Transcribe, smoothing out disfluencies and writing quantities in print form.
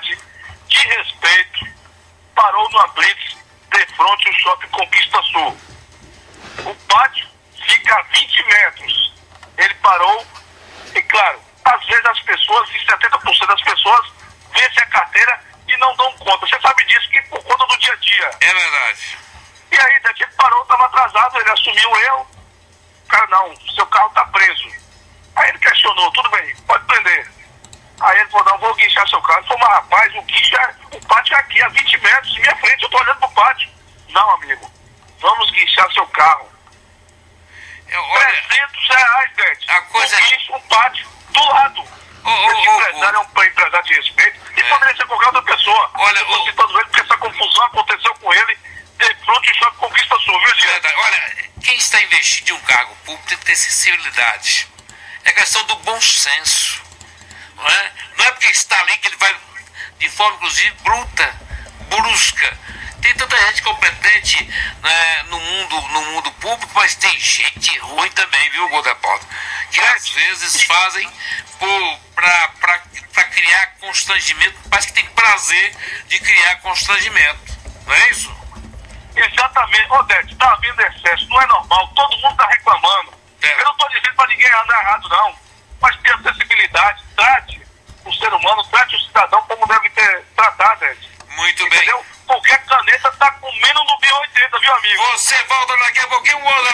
unidade de respeito parou numa blitz de frente ao Shopping Conquista Sul. O pátio fica a 20 metros. Ele parou e, claro, às vezes as pessoas, em 70% das pessoas, vencem a carteira e não dão conta. Você sabe disso, que por conta do dia a dia. É verdade. E aí, daqui ele parou, estava atrasado, ele assumiu o erro. O cara, não, seu carro está preso. Aí ele questionou, tudo bem, pode prender. Aí ele falou, não, vou guinchar seu carro. Ele falou, mas rapaz, o pátio é aqui, a 20 metros, em minha frente, eu estou olhando pro pátio. Não, amigo, vamos guinchar seu carro. Olha, R$300, Bete. a coisa... Um pátio do lado. Esse empresário é um empresário de respeito e poderia ser qualquer outra pessoa. Olha, eu estou citando ele porque essa confusão aconteceu com ele de frente ao Shopping Conquista Sul, viu, Diego? Olha, quem está investindo em um cargo público tem que ter sensibilidade. É questão do bom senso. Não é porque está ali que ele vai de forma, inclusive, bruta, brusca. Tem tanta gente competente, né, no mundo público, mas tem gente ruim também, viu, Goldepaldo? Que às vezes fazem para criar constrangimento, parece que tem prazer de criar constrangimento. Não é isso? Exatamente. Odete, tá havendo excesso, não é normal, todo mundo tá reclamando. Eu não estou dizendo para ninguém andar errado, não. Mas tenha acessibilidade, trate o ser humano, trate o cidadão como deve ter tratado, Odete. Muito entendeu? bem. Qualquer caneta tá comendo no B80, viu, amigo? Você volta daqui a pouquinho,